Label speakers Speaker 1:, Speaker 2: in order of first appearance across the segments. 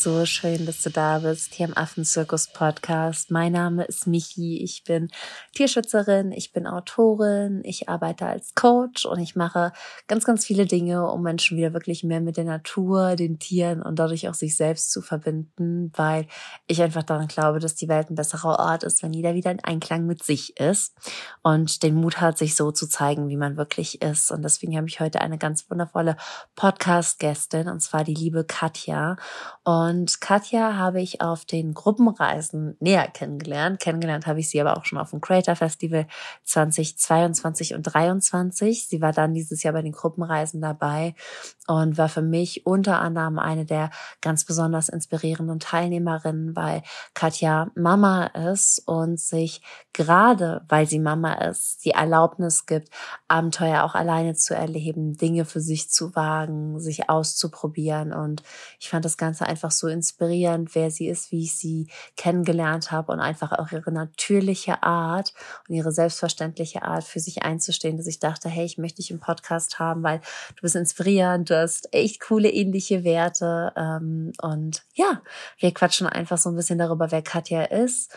Speaker 1: so schön, dass du da bist hier im Affenzirkus-Podcast. Mein Name ist Michi, ich bin Tierschützerin, ich bin Autorin, ich arbeite als Coach und ich mache ganz, ganz viele Dinge, um Menschen wieder wirklich mehr mit der Natur, den Tieren und dadurch auch sich selbst zu verbinden, weil ich einfach daran glaube, dass die Welt ein besserer Ort ist, wenn jeder wieder in Einklang mit sich ist und den Mut hat, sich so zu zeigen, wie man wirklich ist. Und deswegen habe ich heute eine ganz wundervolle Podcast-Gästin, und zwar die liebe Katja. Und Katja habe ich auf den Gruppenreisen näher kennengelernt. Kennengelernt habe ich sie aber auch schon auf dem Creator Festival 2022 und 2023. Sie war dann dieses Jahr bei den Gruppenreisen dabei und war für mich unter anderem eine der ganz besonders inspirierenden Teilnehmerinnen, weil Katja Mama ist und sich gerade, weil sie Mama ist, die Erlaubnis gibt, Abenteuer auch alleine zu erleben, Dinge für sich zu wagen, sich auszuprobieren. Und ich fand das Ganze einfach so inspirierend, wer sie ist, wie ich sie kennengelernt habe und einfach auch ihre natürliche Art und ihre selbstverständliche Art für sich einzustehen, dass ich dachte, hey, ich möchte dich im Podcast haben, weil du bist inspirierend, du hast echt coole ähnliche Werte. Und ja, wir quatschen einfach so ein bisschen darüber, wer Katja ist,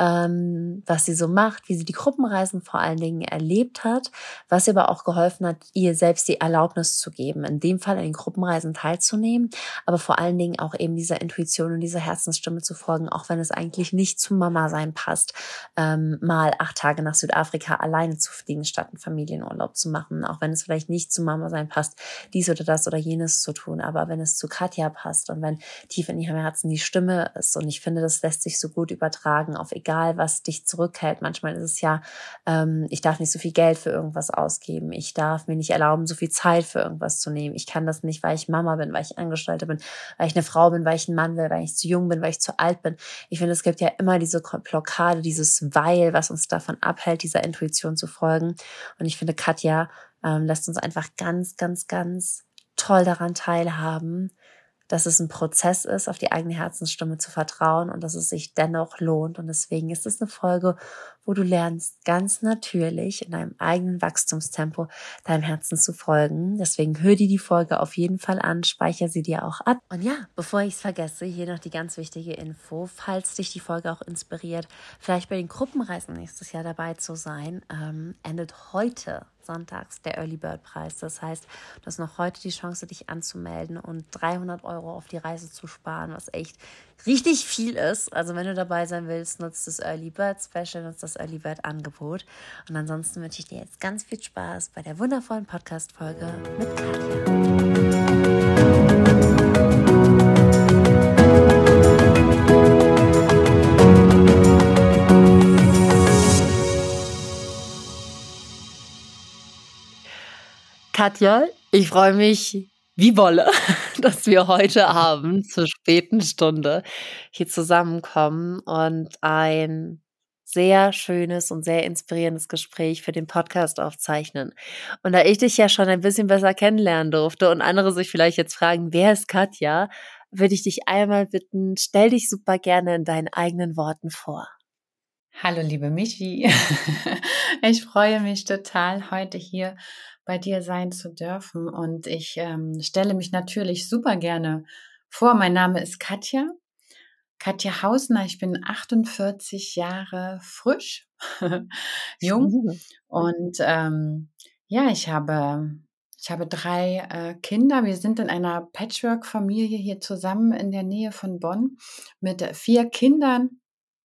Speaker 1: was sie so macht, wie sie die Gruppenreisen vor allen Dingen erlebt hat, was ihr aber auch geholfen hat, ihr selbst die Erlaubnis zu geben, in dem Fall an den Gruppenreisen teilzunehmen, aber vor allen Dingen auch eben dieser Intuition und dieser Herzensstimme zu folgen, auch wenn es eigentlich nicht zum Mama-Sein passt, mal 8 Tage nach Südafrika alleine zu fliegen, statt einen Familienurlaub zu machen, auch wenn es vielleicht nicht zum Mama-Sein passt, dies oder das oder jenes zu tun, aber wenn es zu Katja passt und wenn tief in ihrem Herzen die Stimme ist, und ich finde, das lässt sich so gut übertragen auf egal, was dich zurückhält. Manchmal ist es ja, ich darf nicht so viel Geld für irgendwas ausgeben. Ich darf mir nicht erlauben, so viel Zeit für irgendwas zu nehmen. Ich kann das nicht, weil ich Mama bin, weil ich Angestellte bin, weil ich eine Frau bin, weil ich ein Mann will, weil ich zu jung bin, weil ich zu alt bin. Ich finde, es gibt ja immer diese Blockade, dieses Weil, was uns davon abhält, dieser Intuition zu folgen. Und ich finde, Katja lässt uns einfach ganz, ganz, ganz toll daran teilhaben, dass es ein Prozess ist, auf die eigene Herzensstimme zu vertrauen und dass es sich dennoch lohnt. Und deswegen ist es eine Folge, wo du lernst, ganz natürlich in deinem eigenen Wachstumstempo deinem Herzen zu folgen. Deswegen hör dir die Folge auf jeden Fall an, speichere sie dir auch ab. Und ja, bevor ich es vergesse, hier noch die ganz wichtige Info, falls dich die Folge auch inspiriert, vielleicht bei den Gruppenreisen nächstes Jahr dabei zu sein, endet heute sonntags der Early Bird Preis. Das heißt, du hast noch heute die Chance, dich anzumelden und 300 Euro auf die Reise zu sparen, was echt richtig viel ist. Also wenn du dabei sein willst, nutzt das Early Bird Special, nutzt das Early Bird Angebot. Und ansonsten wünsche ich dir jetzt ganz viel Spaß bei der wundervollen Podcast-Folge mit Katja. Katja, ich freue mich wie Bolle, dass wir heute Abend zur späten Stunde hier zusammenkommen und ein sehr schönes und sehr inspirierendes Gespräch für den Podcast aufzeichnen. Und da ich dich ja schon ein bisschen besser kennenlernen durfte und andere sich vielleicht jetzt fragen, wer ist Katja, würde ich dich einmal bitten, stell dich super gerne in deinen eigenen Worten vor.
Speaker 2: Hallo, liebe Michi. Ich freue mich total, heute hier bei dir sein zu dürfen. Und ich stelle mich natürlich super gerne vor. Mein Name ist Katja. Katja Hausner. Ich bin 48 Jahre frisch, jung. Und ja, ich habe 3 Kinder. Wir sind in einer Patchwork-Familie hier zusammen in der Nähe von Bonn mit 4 Kindern.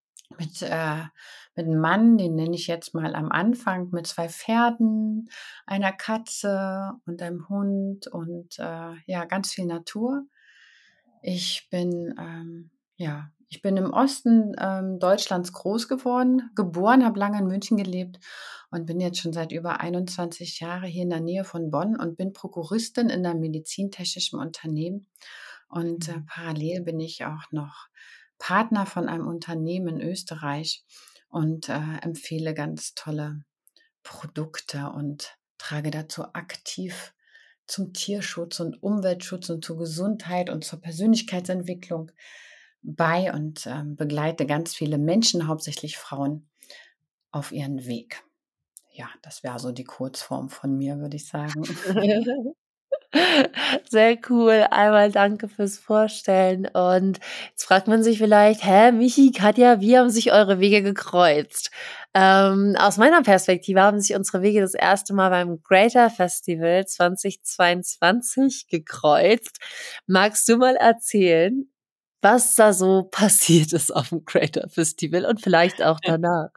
Speaker 2: Mit einem Mann, den nenne ich jetzt mal am Anfang, mit 2 Pferden, einer Katze und einem Hund und, ja, ganz viel Natur. Ich bin, ich bin im Osten, Deutschlands groß geworden, geboren, habe lange in München gelebt und bin jetzt schon seit über 21 Jahre hier in der Nähe von Bonn und bin Prokuristin in einem medizintechnischen Unternehmen. Und, parallel bin ich auch noch Partner von einem Unternehmen in Österreich und, empfehle ganz tolle Produkte und trage dazu aktiv zum Tierschutz und Umweltschutz und zur Gesundheit und zur Persönlichkeitsentwicklung bei und, begleite ganz viele Menschen, hauptsächlich Frauen, auf ihren Weg. Ja, das wäre so die Kurzform von mir, würde ich sagen.
Speaker 1: Sehr cool. Einmal danke fürs Vorstellen. Und jetzt fragt man sich vielleicht, hä, Michi, Katja, wie haben sich eure Wege gekreuzt? Aus meiner Perspektive haben sich unsere Wege das erste Mal beim Greater Festival 2022 gekreuzt. Magst du mal erzählen, was da so passiert ist auf dem Greater Festival und vielleicht auch danach?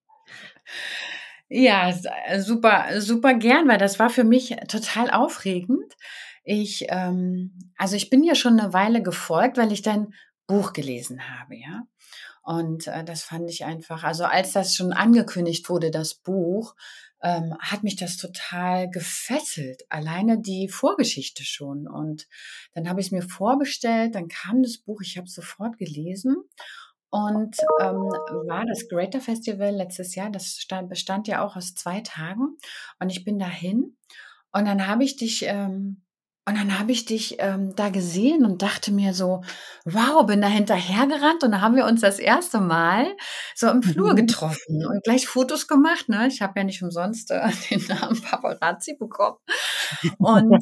Speaker 2: Ja, super, super gern, weil das war für mich total aufregend. Also ich bin ja schon eine Weile gefolgt, weil ich dein Buch gelesen habe, ja. Und, das fand ich einfach, also, als das schon angekündigt wurde, das Buch, hat mich das total gefesselt, alleine die Vorgeschichte schon. Und dann habe ich's mir vorbestellt, dann kam das Buch, ich habe es sofort gelesen und, war das Greater Festival letztes Jahr, das bestand ja auch aus 2 Tagen und ich bin dahin und dann habe ich dich, da gesehen und dachte mir so: „Wow“, bin da hinterhergerannt und da haben wir uns das erste Mal so im Flur getroffen und gleich Fotos gemacht, ne? Ich habe ja nicht umsonst, den Namen Paparazzi bekommen. Und,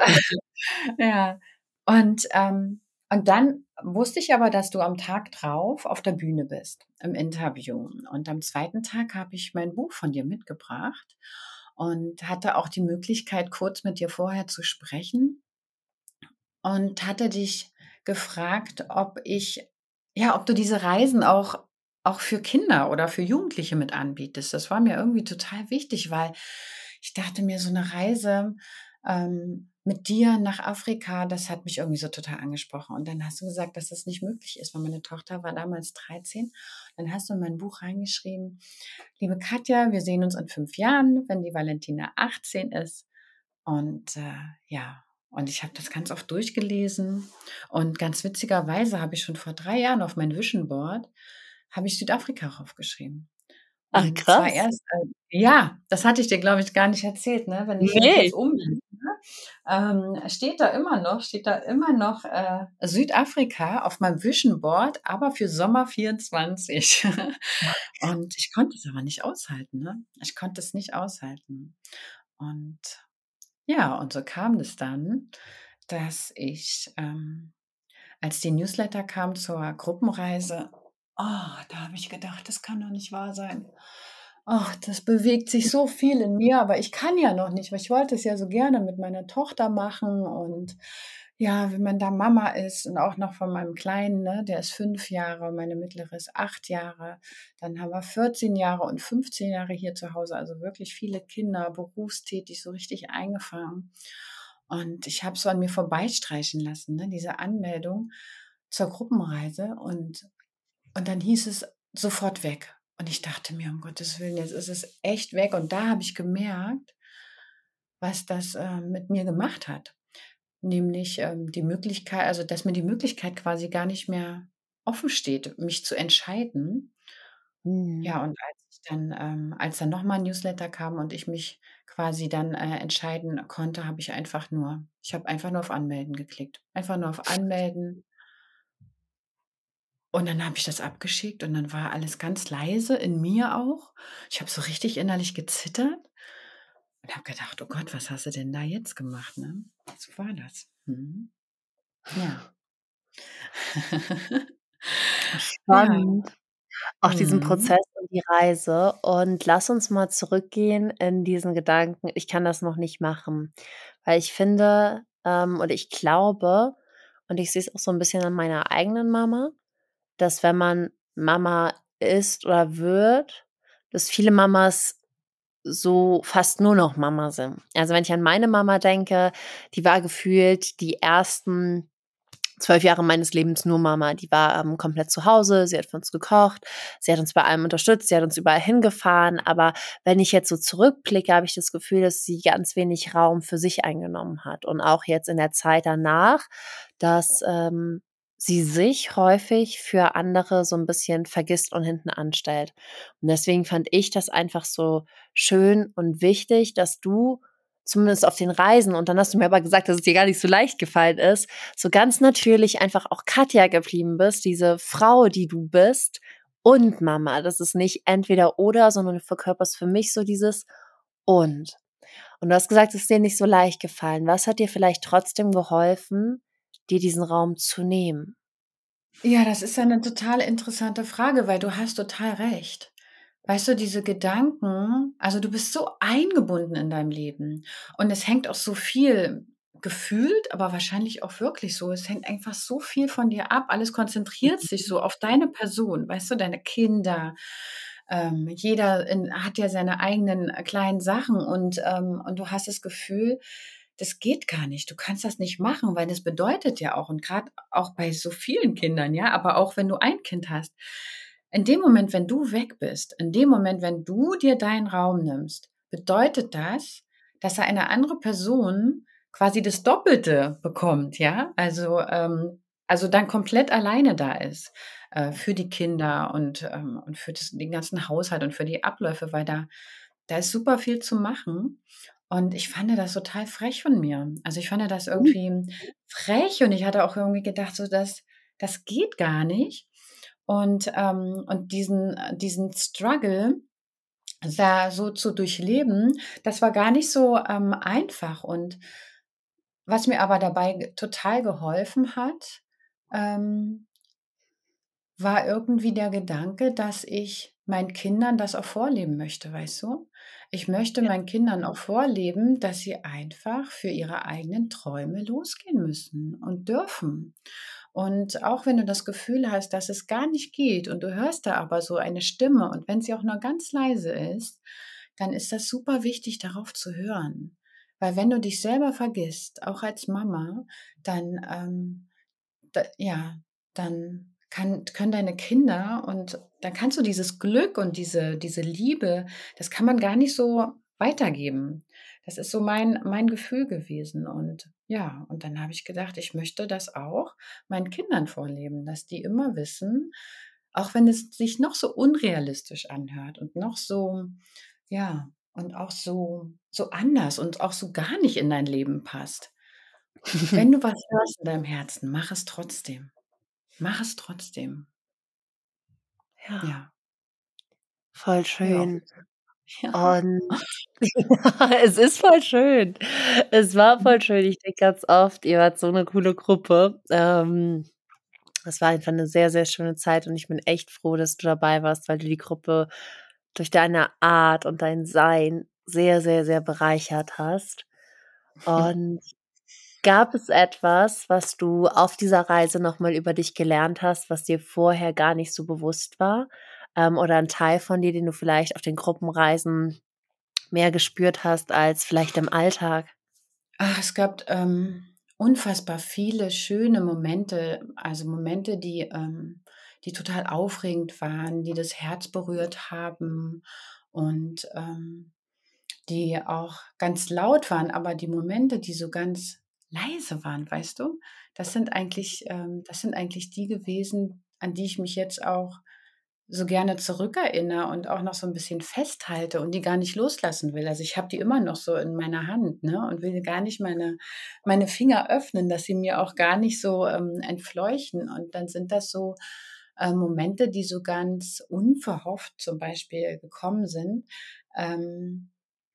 Speaker 2: ja, und, und dann wusste ich aber, dass du am Tag drauf auf der Bühne bist im Interview. Und am zweiten Tag habe ich mein Buch von dir mitgebracht und hatte auch die Möglichkeit, kurz mit dir vorher zu sprechen und hatte dich gefragt, ob du diese Reisen auch für Kinder oder für Jugendliche mit anbietest. Das war mir irgendwie total wichtig, weil ich dachte mir, so eine Reise, mit dir nach Afrika, das hat mich irgendwie so total angesprochen. Und dann hast du gesagt, dass das nicht möglich ist, weil meine Tochter war damals 13. Dann hast du in mein Buch reingeschrieben: „Liebe Katja, wir sehen uns in 5 Jahren, wenn die Valentina 18 ist.“ Und, ja, und ich habe das ganz oft durchgelesen und ganz witzigerweise habe ich schon vor 3 Jahren auf mein Vision Board habe ich Südafrika raufgeschrieben.
Speaker 1: Ach,
Speaker 2: Und zwar
Speaker 1: krass.
Speaker 2: erst, ja, das hatte ich dir, glaube ich, gar nicht erzählt, ne? Wenn ich mich
Speaker 1: Ne.
Speaker 2: jetzt umsehe, steht da immer noch, Südafrika auf meinem Vision Board, aber für Sommer 24. Und ich konnte es aber nicht aushalten, ne? Ich konnte es nicht aushalten. Und ja, und so kam es dann, dass als die Newsletter kam zur Gruppenreise, da habe ich gedacht, das kann doch nicht wahr sein. Das bewegt sich so viel in mir, aber ich kann ja noch nicht, weil ich wollte es ja so gerne mit meiner Tochter machen und ja, wenn man da Mama ist und auch noch von meinem Kleinen, ne, der ist 5 Jahre, meine Mittlere ist 8 Jahre, dann haben wir 14 Jahre und 15 Jahre hier zu Hause, also wirklich viele Kinder, berufstätig, so richtig eingefangen. Und ich habe es so an mir vorbeistreichen lassen, ne, diese Anmeldung zur Gruppenreise und dann hieß es sofort weg. Und ich dachte mir, um Gottes Willen, jetzt ist es echt weg. Und da habe ich gemerkt, was das, mit mir gemacht hat. Nämlich, die Möglichkeit, also, dass mir die Möglichkeit quasi gar nicht mehr offen steht, mich zu entscheiden.
Speaker 1: Mhm.
Speaker 2: Ja, und als dann noch mal 'n Newsletter kam und ich mich quasi dann, entscheiden konnte, ich habe einfach nur auf Anmelden geklickt. Einfach nur auf Anmelden und dann habe ich das abgeschickt und dann war alles ganz leise in mir auch. Ich habe so richtig innerlich gezittert und habe gedacht: „Oh Gott, was hast du denn da jetzt gemacht“, ne? So war das. Mhm. Ja. Ja.
Speaker 1: Spannend. Auch diesen
Speaker 2: Mhm.
Speaker 1: Prozess und die Reise. Und lass uns mal zurückgehen in diesen Gedanken: „Ich kann das noch nicht machen.“ Weil ich finde, und ich glaube und ich sehe es auch so 'n bisschen an meiner eigenen Mama, dass wenn man Mama ist oder wird, dass viele Mamas so fast nur noch Mama sind. Also, wenn ich an meine Mama denke, die war gefühlt die ersten 12 Jahre meines Lebens nur Mama. Die war, komplett zu Hause, sie hat für uns gekocht, sie hat uns bei allem unterstützt, sie hat uns überall hingefahren. Aber wenn ich jetzt so zurückblicke, habe ich das Gefühl, dass sie ganz wenig Raum für sich eingenommen hat. Und auch jetzt in der Zeit danach, dass, sie sich häufig für andere so ein bisschen vergisst und hinten anstellt. Und deswegen fand ich das einfach so schön und wichtig, dass du zumindest auf den Reisen und dann hast du mir aber gesagt, dass es dir gar nicht so leicht gefallen ist, so ganz natürlich einfach auch Katja geblieben bist, diese Frau, die du bist und Mama. Das ist nicht entweder oder, sondern du verkörperst für mich so dieses und. Und du hast gesagt, es ist dir nicht so leicht gefallen. Was hat dir vielleicht trotzdem geholfen, dir diesen Raum zu nehmen?
Speaker 2: Ja, das ist ja 'ne total interessante Frage, weil du hast total recht. Weißt du, diese Gedanken, also, du bist so eingebunden in deinem Leben und es hängt auch so viel gefühlt, aber wahrscheinlich auch wirklich so, es hängt einfach so viel von dir ab. Alles konzentriert sich so auf deine Person, weißt du, deine Kinder. Jeder hat ja seine eigenen kleinen Sachen und du hast das Gefühl, das geht gar nicht. Du kannst das nicht machen, weil das bedeutet ja auch, und gerade auch bei so vielen Kindern, ja, aber auch wenn du ein Kind hast, in dem Moment, wenn du weg bist, in dem Moment, wenn du dir deinen Raum nimmst, bedeutet das, dass eine andere Person quasi das Doppelte bekommt, ja? Also dann komplett alleine da ist, für die Kinder und für den ganzen Haushalt und für die Abläufe, weil da ist super viel zu machen. Und ich fand das total frech von mir. Also, ich fand das
Speaker 1: Mhm.
Speaker 2: irgendwie frech und ich hatte auch irgendwie gedacht, so, das geht gar nicht. Und diesen Struggle da so zu durchleben, das war gar nicht so, einfach. Und was mir aber dabei total geholfen hat, ähm, war irgendwie der Gedanke, dass ich meinen Kindern das auch vorleben möchte, weißt du? Ich möchte
Speaker 1: Ja.
Speaker 2: meinen Kindern auch vorleben, dass sie einfach für ihre eigenen Träume losgehen müssen und dürfen. Und auch wenn du das Gefühl hast, dass es gar nicht geht und du hörst da aber so eine Stimme und wenn sie auch nur ganz leise ist, dann ist das super wichtig, darauf zu hören. Weil wenn du dich selber vergisst, auch als Mama, dann, ja, dann können deine Kinder, und dann kannst du dieses Glück und diese Liebe, das kann man gar nicht so weitergeben. Das ist so mein Gefühl gewesen und ja, und dann habe ich gedacht, ich möchte das auch meinen Kindern vorleben, dass die immer wissen, auch wenn es sich noch so unrealistisch anhört und noch so, ja, und auch so anders und auch so gar nicht in dein Leben passt. Wenn du was hörst in deinem Herzen, mach es trotzdem. Mach es trotzdem.
Speaker 1: Ja,
Speaker 2: Ja,
Speaker 1: voll
Speaker 2: ja,
Speaker 1: schön.
Speaker 2: ja.
Speaker 1: Und ja, es ist voll schön. Es war
Speaker 2: Mhm.
Speaker 1: voll schön. Ich denke ganz oft, ihr wart so 'ne coole Gruppe. Es war einfach 'ne sehr, sehr schöne Zeit und ich bin echt froh, dass du dabei warst, weil du die Gruppe durch deine Art und dein Sein sehr, sehr, sehr bereichert hast. Und gab es etwas, was du auf dieser Reise noch mal über dich gelernt hast, was dir vorher gar nicht so bewusst war? Oder 'n Teil von dir, den du vielleicht auf den Gruppenreisen mehr gespürt hast als vielleicht im Alltag?
Speaker 2: Es gab, unfassbar viele schöne Momente, also Momente, die total aufregend waren, die das Herz berührt haben und, die auch ganz laut waren, aber die Momente, die so ganz leise waren, weißt du? Das sind eigentlich die gewesen, an die ich mich jetzt auch so gerne zurückerinnere und auch noch so 'n bisschen festhalte und die gar nicht loslassen will. Also, ich habe die immer noch so in meiner Hand, ne, und will gar nicht meine Finger öffnen, dass sie mir auch gar nicht so, entfleuchen. Und dann sind das so, Momente, die so ganz unverhofft zum Beispiel gekommen sind. Ähm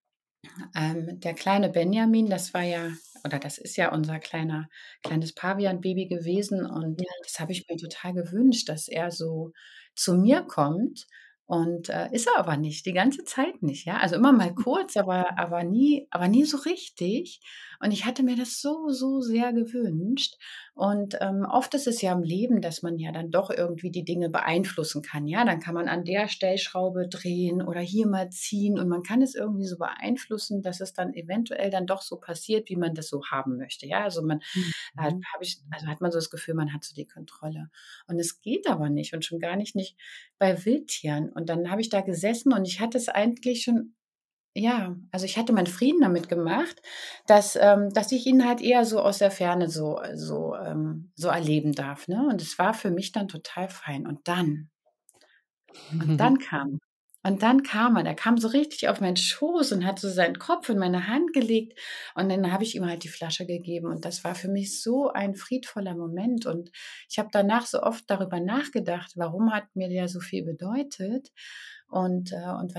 Speaker 2: Der kleine Benjamin, das war ja, oder das ist ja unser kleines Pavian-Baby gewesen und
Speaker 1: Ja.
Speaker 2: das habe ich mir total gewünscht, dass er so zu mir kommt und, ist er aber nicht, die ganze Zeit nicht, ja? Also, immer mal kurz, aber nie so richtig und ich hatte mir das so, so sehr gewünscht und, oft ist es ja im Leben, dass man ja dann doch irgendwie die Dinge beeinflussen kann, ja? Dann kann man an der Stellschraube drehen oder hier mal ziehen und man kann es irgendwie so beeinflussen, dass es dann eventuell dann doch so passiert, wie man das so haben möchte, ja? Also,
Speaker 1: Mhm.
Speaker 2: hat man so das Gefühl, man hat so die Kontrolle. Und es geht aber nicht und schon gar nicht bei Wildtieren. Und dann habe ich da gesessen und ich hatte es eigentlich schon, ja, also ich hatte meinen Frieden damit gemacht, dass ich ihn halt eher so aus der Ferne so erleben darf, ne? Und es war für mich dann total fein. Und dann kam Und dann kam er, der kam so richtig auf meinen Schoß und hat so seinen Kopf in meine Hand gelegt und dann habe ich ihm halt die Flasche gegeben und das war für mich so ein friedvoller Moment und ich habe danach so oft darüber nachgedacht, warum hat mir der so viel bedeutet und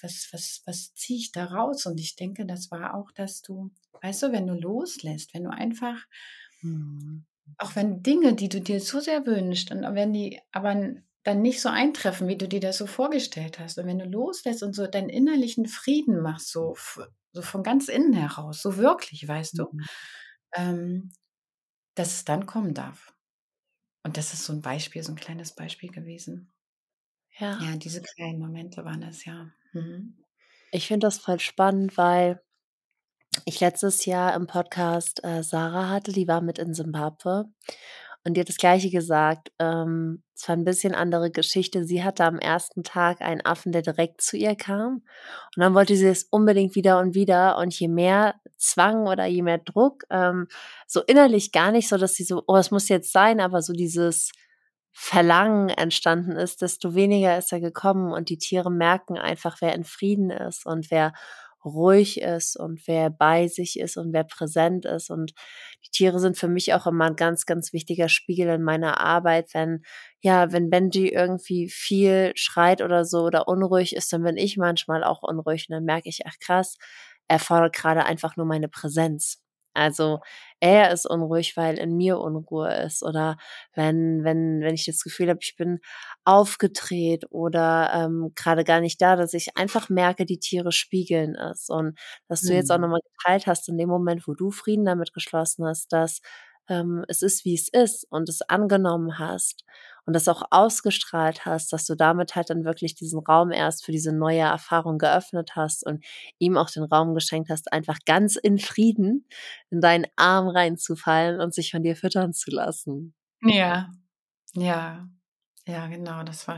Speaker 2: was ziehe ich da raus? Und ich denke, das war auch, dass du, weißt du, wenn du loslässt, wenn du einfach,
Speaker 1: Mhm.
Speaker 2: auch wenn Dinge, die du dir so sehr wünschst und wenn die aber dann nicht so eintreffen, wie du dir das so vorgestellt hast und wenn du loslässt und so deinen innerlichen Frieden machst, so von ganz innen heraus, so wirklich, weißt du,
Speaker 1: Mhm.
Speaker 2: ähm, dass es dann kommen darf. Und das ist so ein Beispiel, so ein kleines Beispiel gewesen.
Speaker 1: Ja,
Speaker 2: Ja, diese kleinen Momente waren das, ja. Mhm.
Speaker 1: ich finde das voll spannend, weil ich letztes Jahr im Podcast, Sarah hatte, die war mit in Simbabwe und die hat das Gleiche gesagt. Es war 'n bisschen andere Geschichte. Sie hatte am ersten Tag einen Affen, der direkt zu ihr kam und dann wollte sie es unbedingt wieder und wieder und je mehr Zwang oder je mehr Druck, so innerlich gar nicht so, dass sie so: „Oh, es muss jetzt sein“, aber so dieses Verlangen entstanden ist, desto weniger ist er gekommen und die Tiere merken einfach, wer in Frieden ist und wer ruhig ist und wer bei sich ist und wer präsent ist. Und die Tiere sind für mich auch immer ein ganz, ganz wichtiger Spiegel in meiner Arbeit. Wenn Benji irgendwie viel schreit oder so oder unruhig ist, dann bin ich manchmal auch unruhig und dann merke ich: „Ach krass, er fordert gerade einfach nur meine Präsenz.“ Also, er ist unruhig, weil in mir Unruhe ist oder wenn ich das Gefühl habe, ich bin aufgedreht oder, grade gar nicht da, dass ich einfach merke, die Tiere spiegeln es. Und dass du jetzt auch noch
Speaker 2: Mhm.
Speaker 1: mal geteilt hast in dem Moment, wo du Frieden damit geschlossen hast, dass, es ist, wie es ist und es angenommen hast und das auch ausgestrahlt hast, dass du damit halt dann wirklich diesen Raum erst für diese neue Erfahrung geöffnet hast und ihm auch den Raum geschenkt hast, einfach ganz in Frieden in deinen Arm reinzufallen und sich von dir füttern zu lassen.
Speaker 2: Ja, ja, ja, genau,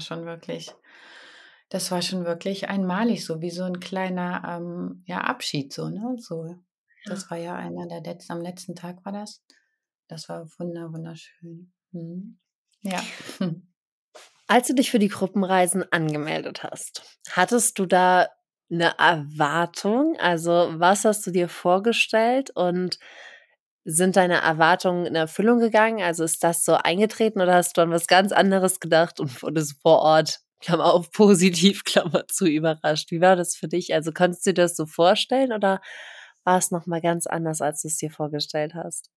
Speaker 2: das war schon wirklich einmalig, so wie so ein kleiner, ja, Abschied so, ne? So, das war ja einer der letzten am letzten Tag war das. Das war wunderschön. Mhm. Ja.
Speaker 1: Als du dich für die Gruppenreisen angemeldet hast, hattest du da 'ne Erwartung? Also, was hast du dir vorgestellt und sind deine Erwartungen in Erfüllung gegangen? Also, ist das so eingetreten oder hast du an was ganz anderes gedacht und wurdest vor Ort, Klammer auf, positiv, Klammer zu, überrascht? Wie war das für dich? Also, konntest du dir das so vorstellen oder war es noch mal ganz anders, als du's dir vorgestellt hast?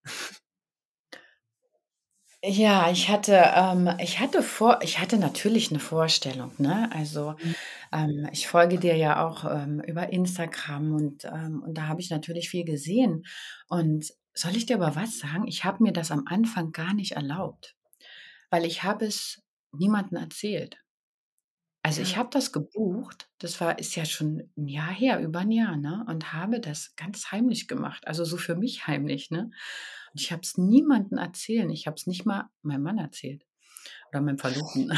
Speaker 2: Ja, ich hatte natürlich 'ne Vorstellung, ne? Also,
Speaker 1: Mhm.
Speaker 2: ich folge dir ja auch, über Instagram und da habe ich natürlich viel gesehen. Und soll ich dir aber was sagen? Ich habe mir das am Anfang gar nicht erlaubt, weil ich habe es niemandem erzählt. Also, ich
Speaker 1: Ja,
Speaker 2: habe das gebucht, ist ja schon 'n Jahr her, über 'n Jahr, ne, und habe das ganz heimlich gemacht, also so für mich heimlich, ne? Und ich habe es niemandem erzählen. Ich habe es nicht mal meinem Mann erzählt oder meinem Verlobten.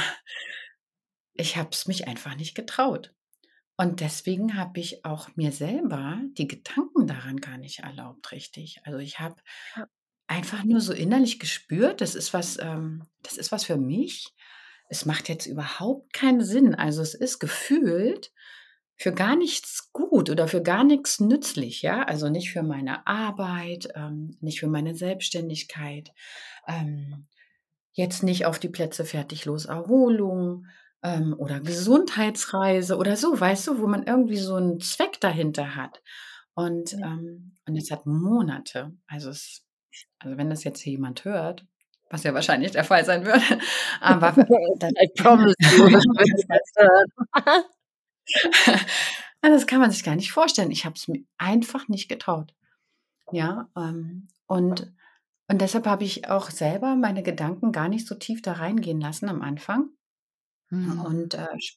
Speaker 2: Ich habe es mich einfach nicht getraut. Und deswegen habe ich auch mir selber die Gedanken daran gar nicht erlaubt, richtig. Also, ich habe
Speaker 1: ja,
Speaker 2: einfach nur so innerlich gespürt, das ist was für mich. Es macht jetzt überhaupt keinen Sinn. Also, es ist gefühlt für gar nichts gut oder für gar nichts nützlich, ja? Also, nicht für meine Arbeit, nicht für meine Selbstständigkeit, ähm, jetzt nicht auf die Plätze fertig los Erholung, oder Gesundheitsreise oder so, weißt du, wo man irgendwie so 'n Zweck dahinter hat.
Speaker 1: ja.
Speaker 2: Und es hat Monate, also, wenn das jetzt jemand hört, was ja wahrscheinlich der Fall sein würde, aber dann
Speaker 1: I promise you, das wird niemand hören.
Speaker 2: das kann man sich gar nicht vorstellen. Ich habe es mir einfach nicht getraut. Ja, und deshalb habe ich auch selber meine Gedanken gar nicht so tief da reingehen lassen am Anfang.
Speaker 1: Mhm.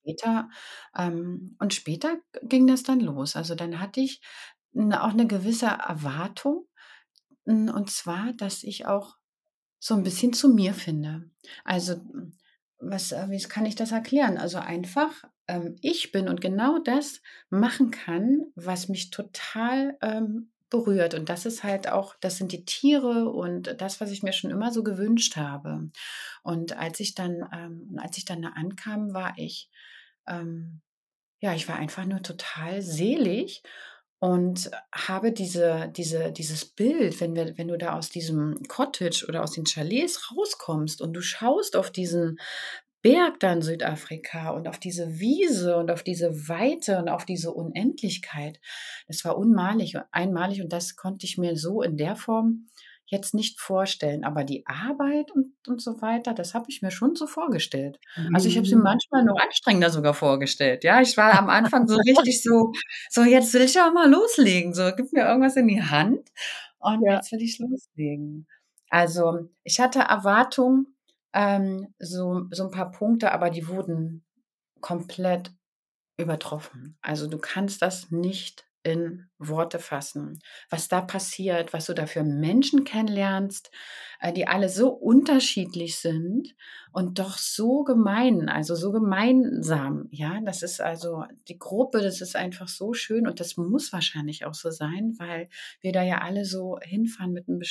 Speaker 2: Und später ging das dann los. Also, dann hatte ich auch eine gewisse Erwartung, und zwar, dass ich auch so 'n bisschen zu mir finde. Also, wie kann ich das erklären? Also, einfach, ich bin und genau das machen kann, was mich total, berührt. Und das sind die Tiere und das, was ich mir schon immer so gewünscht habe. Und als ich dann da ankam, war ich, ähm ja, ich war einfach nur total selig und habe dieses Bild, wenn du da aus diesem Cottage oder aus den Chalets rauskommst und du schaust auf diesen Berg da in Südafrika und auf diese Wiese und auf diese Weite und auf diese Unendlichkeit. Das war einmalig und das konnte ich mir so in der Form jetzt nicht vorstellen. Aber die Arbeit und so weiter, das habe ich mir schon so vorgestellt. Also, ich habe sie
Speaker 1: Mhm.
Speaker 2: manchmal noch anstrengender sogar vorgestellt. Ja, ich war am Anfang so richtig so: „Jetzt will ich aber mal loslegen, so, gib mir irgendwas in die Hand und
Speaker 1: Ja.
Speaker 2: jetzt will ich loslegen.“ Also, ich hatte Erwartungen, so 'n paar Punkte, aber die wurden komplett übertroffen. Also, du kannst das nicht in Worte fassen, was da passiert, was du da für Menschen kennenlernst, die alle so unterschiedlich sind und doch so gemein, also so gemeinsam, ja? Das ist also die Gruppe, das ist einfach so schön und das muss wahrscheinlich auch so sein, weil wir da ja alle so hinfahren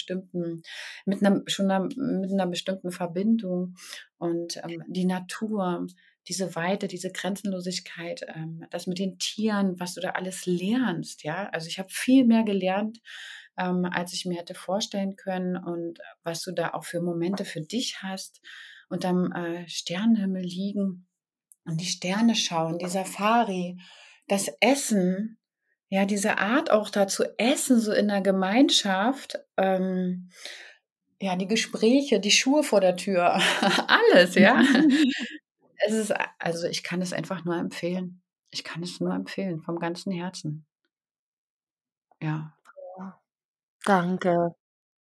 Speaker 2: mit 'ner bestimmten Verbindung und, die Natur, diese Weite, diese Grenzenlosigkeit, das mit den Tieren, was du da alles lernst, ja? Also, ich habe viel mehr gelernt, als ich mir hätte vorstellen können und was du da auch für Momente für dich hast und am, Sternenhimmel liegen und die Sterne schauen, die Safari, das Essen, ja, diese Art auch da zu essen, so in der Gemeinschaft, ja, die Gespräche, die Schuhe vor der Tür, alles, ja? Es ist also, ich kann es einfach nur empfehlen. Ich kann es nur empfehlen, vom ganzen Herzen. Ja.
Speaker 1: Danke.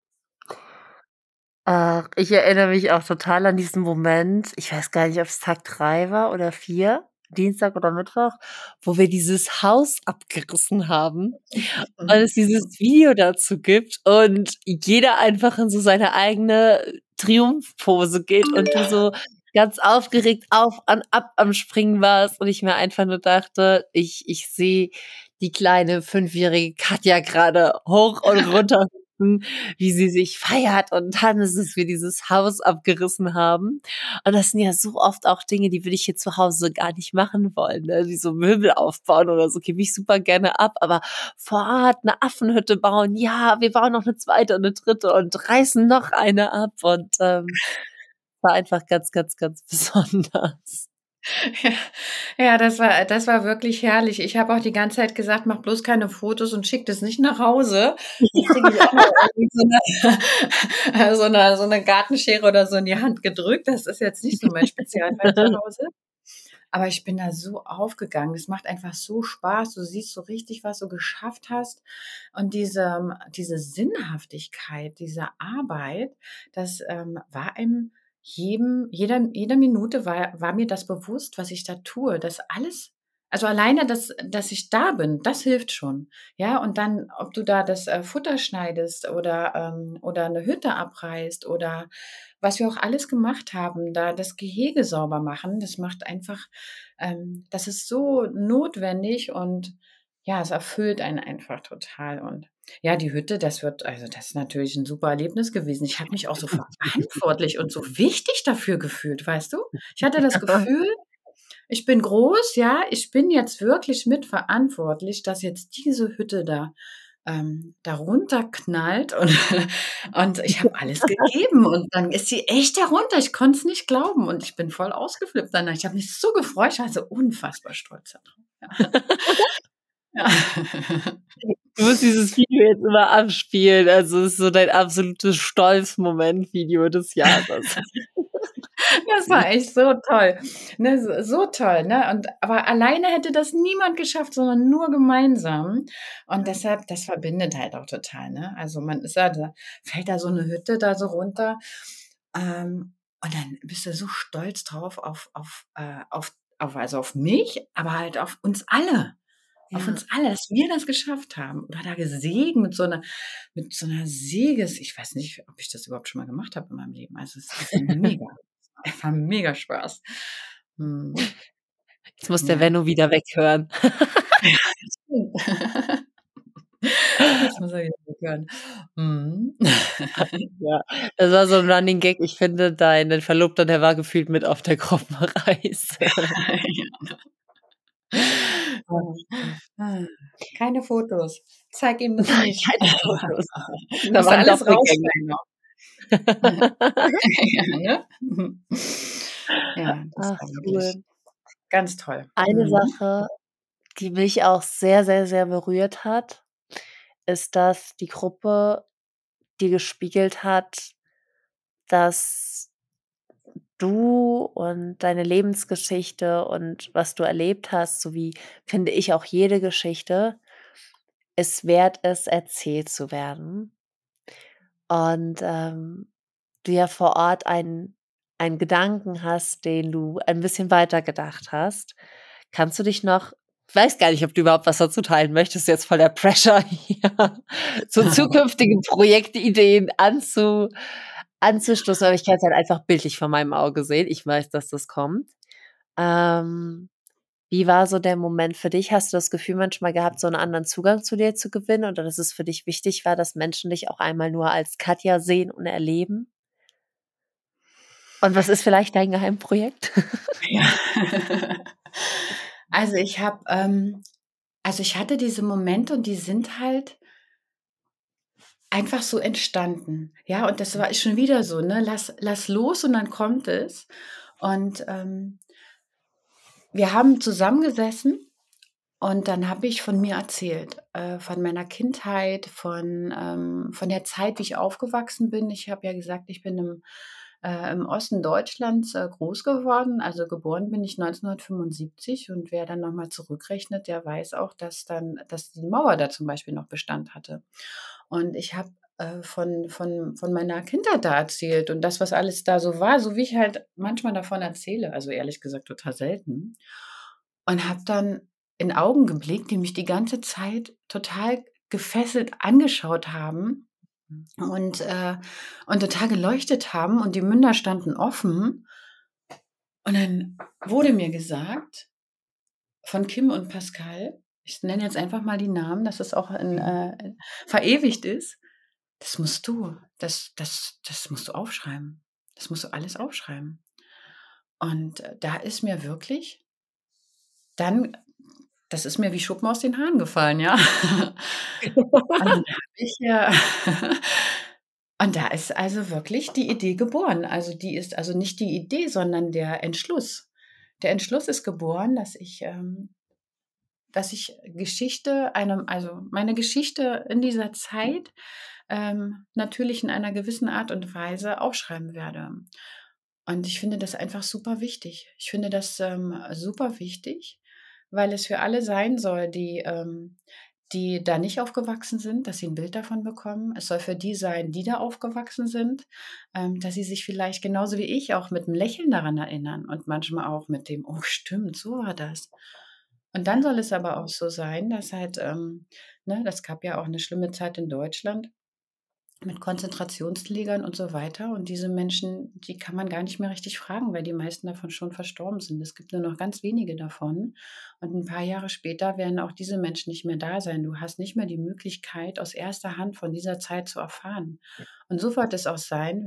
Speaker 1: Ich erinnere mich auch total an diesen Moment. Ich weiß gar nicht, ob's Tag 3 war oder 4, Dienstag oder Mittwoch, wo wir dieses Haus abgerissen haben und es dieses Video dazu gibt und jeder einfach in so seine eigene Triumphpose geht und du so ganz aufgeregt auf und ab am Springen warst und ich mir einfach nur dachte: „Ich sehe die kleine fünfjährige Katja grade hoch und runter hüpfen, wie sie sich feiert und tanzt, dass wir dieses Haus abgerissen haben.“ Und das sind ja so oft auch Dinge, die würde ich hier zu Hause gar nicht machen wollen, ne? Wie so Möbel aufbauen oder so, gebe ich super gerne ab, aber vor Ort 'ne Affenhütte bauen, ja, wir bauen noch 'ne zweite und 'ne dritte und reißen noch eine ab und, war einfach ganz, ganz, ganz besonders.
Speaker 2: Ja, ja, das war wirklich herrlich. Ich habe auch die ganze Zeit gesagt: „Mach bloß keine Fotos und schick das nicht nach Hause.“ Dann kriege ich auch noch irgendwie so 'ne Gartenschere oder so in die Hand gedrückt. Das ist jetzt nicht so mein Spezialfall zu Hause. Aber ich bin da so aufgegangen. Es macht einfach so Spaß. Du siehst so richtig, was du geschafft hast. Und diese Sinnhaftigkeit dieser Arbeit, das, war einem jeder Minute war mir das bewusst, was ich da tue. Das alles also alleine, dass ich da bin, das hilft schon. Ja, und dann, ob du da das, Futter schneidest oder eine Hütte abreißt oder was wir auch alles gemacht haben, da das Gehege sauber machen, das macht einfach das ist so notwendig und ja, es erfüllt einen einfach total und ja, die Hütte, das ist natürlich ein super Erlebnis gewesen. Ich habe mich auch so verantwortlich und so wichtig dafür gefühlt, weißt du? Ich hatte das Gefühl, ich bin groß, ja, ich bin jetzt wirklich mitverantwortlich, dass jetzt diese Hütte da runterknallt und und ich habe alles gegeben und dann ist sie echt herunter. Ich konnte es nicht glauben und ich bin voll ausgeflippt danach. Ich habe mich so gefreut, ich war so unfassbar stolz da drauf. Ja. Ja.
Speaker 1: Du musst dieses Video jetzt immer abspielen, also, es ist so dein absolutes Stolzmoment-Video des Jahres.
Speaker 2: Das war echt so toll, ne, so toll, ne? Und aber alleine hätte das niemand geschafft, sondern nur gemeinsam. Und deshalb das verbindet halt auch total, ne? Also, man ist da fällt da so 'ne Hütte da so runter, und dann bist du so stolz drauf auf mich, aber halt auf uns alle. Auf
Speaker 1: Ja.
Speaker 2: uns alle, dass wir das geschafft haben oder da gesägt mit so 'ner Säges ich weiß nicht, ob ich das überhaupt schon mal gemacht habe in meinem Leben. Also, es ist mega. Einfach mega Spaß. Mhm.
Speaker 1: Jetzt muss der
Speaker 2: Ja.
Speaker 1: Benno wieder weghören.
Speaker 2: Jetzt muss er wieder weghören. Mhm.
Speaker 1: Ja, das war so 'n Running Gag. Ich finde, dein Verlobter, der war gefühlt mit auf der Gruppenreise.
Speaker 2: Ja.
Speaker 1: Oh, schön.
Speaker 2: Ah, keine Fotos. Zeig ihm das nicht.
Speaker 1: Keine Fotos. Da
Speaker 2: Musst du
Speaker 1: waren
Speaker 2: alles
Speaker 1: Doppelgänger.
Speaker 2: rausschneiden noch. Ja, ne? Ja, das
Speaker 1: Ach,
Speaker 2: war wirklich
Speaker 1: cool.
Speaker 2: ganz toll.
Speaker 1: Eine
Speaker 2: Mhm.
Speaker 1: Sache, die mich auch sehr, sehr, sehr berührt hat, ist, dass die Gruppe dir gespiegelt hat, dass du und deine Lebensgeschichte und was du erlebt hast, sowie, finde ich, auch jede Geschichte, es wert ist, erzählt zu werden. Und, du ja vor Ort einen Gedanken hast, den du ein bisschen weitergedacht hast. Kannst du dich noch, ich weiß gar nicht, ob du überhaupt was dazu teilen möchtest, jetzt voll der Pressure hier, so zukünftige Projektideen anzustoßen, aber ich kann's halt einfach bildlich vor meinem Auge sehen. Ich weiß, dass das kommt. Ähm, Wie war so der Moment für dich? Hast du das Gefühl manchmal gehabt, so 'n anderen Zugang zu dir zu gewinnen oder dass es für dich wichtig war, dass Menschen dich auch einmal nur als Katja sehen und erleben? Und was ist vielleicht dein Geheimprojekt?
Speaker 2: Ja. Also, ich hatte diese Momente und die sind halt einfach so entstanden. Ja, und das war ist schon wieder so, ne? Lass los und dann kommt es. Und, wir haben zusammengesessen und dann habe ich von mir erzählt, von meiner Kindheit, von der Zeit, wie ich aufgewachsen bin. Ich habe ja gesagt, ich bin im Osten Deutschlands, groß geworden. Also, geboren bin ich 1975 und wer dann noch mal zurückrechnet, der weiß auch, dass die Mauer da zum Beispiel noch Bestand hatte. Und ich habe, von meiner Kindheit da erzählt und das, was alles da so war, so wie ich halt manchmal davon erzähle, also, ehrlich gesagt total selten. Und habe dann in Augen geblickt, die mich die ganze Zeit total gefesselt angeschaut haben und, äh und total geleuchtet haben und die Münder standen offen. Und dann wurde mir gesagt von Kim und Pascal, ich nenne jetzt einfach mal die Namen, dass es auch verewigt ist: „Das musst du das musst du aufschreiben. Das musst du alles aufschreiben.“ Und, da ist mir wirklich dann das ist mir wie Schuppen aus den Haaren gefallen, ja. Und dann habe ich ja und da ist also wirklich die Idee geboren. Also, die ist also nicht die Idee, sondern der Entschluss. Der Entschluss ist geboren, dass ich meine Geschichte in dieser Zeit, natürlich in einer gewissen Art und Weise aufschreiben werde. Und ich finde das einfach super wichtig. Ich finde das, super wichtig, weil es für alle sein soll, die da nicht aufgewachsen sind, dass sie ein Bild davon bekommen. Es soll für die sein, die da aufgewachsen sind, dass sie sich vielleicht genauso wie ich auch mit 'nem Lächeln daran erinnern und manchmal auch mit dem: „Oh stimmt, so war das.“ Und dann soll es aber auch so sein, dass halt, ne, das gab ja auch eine schlimme Zeit in Deutschland mit Konzentrationslagern und so weiter. Und diese Menschen, die kann man gar nicht mehr richtig fragen, weil die meisten davon schon verstorben sind. Es gibt nur noch ganz wenige davon. Und ein paar Jahre später werden auch diese Menschen nicht mehr da sein. Du hast nicht mehr die Möglichkeit, aus erster Hand von dieser Zeit zu erfahren. Und so wird es auch sein,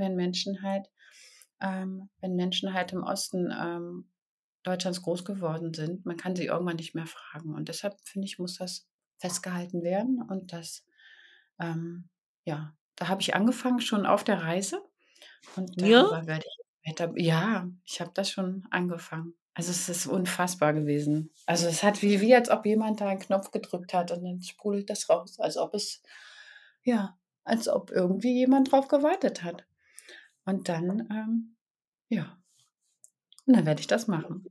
Speaker 2: wenn Menschen halt im Osten, Deutschlands groß geworden sind. Man kann sie irgendwann nicht mehr fragen. Und deshalb finde ich, muss das festgehalten werden und ähm, ja, da habe ich angefangen schon auf der Reise und
Speaker 1: Ja?
Speaker 2: darüber werde ich weiter ja, ich habe das schon angefangen. Also, es ist unfassbar gewesen. Also, es hat wie als ob jemand da einen Knopf gedrückt hat und dann sprudelt das raus, ja, als ob irgendwie jemand drauf gewartet hat. Und dann, ja, und dann werde ich das machen.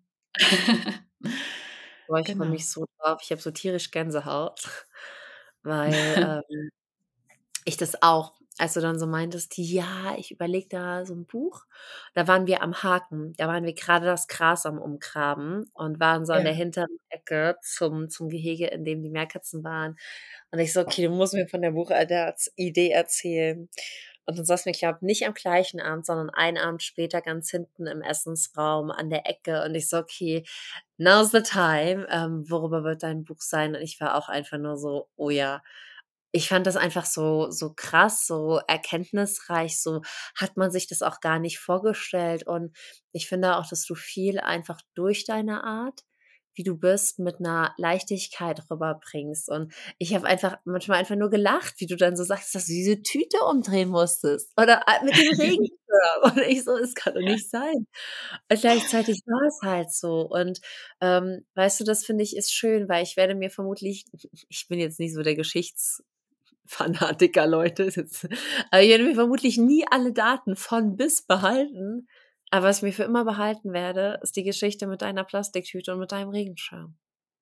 Speaker 1: Boah, ich freue
Speaker 2: Genau.
Speaker 1: mich so drauf. Ich habe so tierisch Gänsehaut, weil, ich das auch, als du dann so meintest: „Ja, ich überlege da so 'n Buch.“ Da waren wir am Haken. Da waren wir grade das Gras am Umgraben und waren so an
Speaker 2: Ja,
Speaker 1: der hinteren Ecke zum Gehege, in dem die Meerkatzen waren. Und ich so: „Okay, du musst mir von der Idee erzählen.“ Und dann saßen wir, ich glaube, nicht am gleichen Abend, sondern einen Abend später ganz hinten im Essensraum an der Ecke und ich so: „Okay, now's the time. Worüber wird dein Buch sein?“ Und ich war auch einfach nur so: „Oh ja.“ Ich fand das einfach so krass, so erkenntnisreich, so hat man sich das auch gar nicht vorgestellt. Und ich finde auch, dass du viel einfach durch deine Art wie du bist, mit einer Leichtigkeit rüberbringst. Und ich habe manchmal einfach nur gelacht, wie du dann so sagst, dass du diese Tüte umdrehen musstest oder mit dem Regenschirm. Und ich so: „Es kann doch nicht sein." Und gleichzeitig war es halt so. Und, weißt du, das finde ich ist schön, weil ich werde mir vermutlich ich bin jetzt nicht so der Geschichtsfanatiker, Leute, ist jetzt aber ich werde mir vermutlich nie alle Daten von bis behalten. Aber was ich mir für immer behalten werde, ist die Geschichte mit deiner Plastiktüte und mit deinem Regenschirm.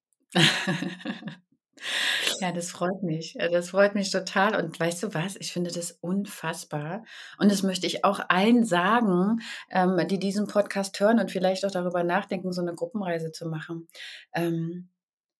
Speaker 2: Ja, das freut mich. Das freut mich total und weißt du was? Ich finde das unfassbar und das möchte ich auch allen sagen, die diesen Podcast hören und vielleicht auch darüber nachdenken, so 'ne Gruppenreise zu machen. Ähm,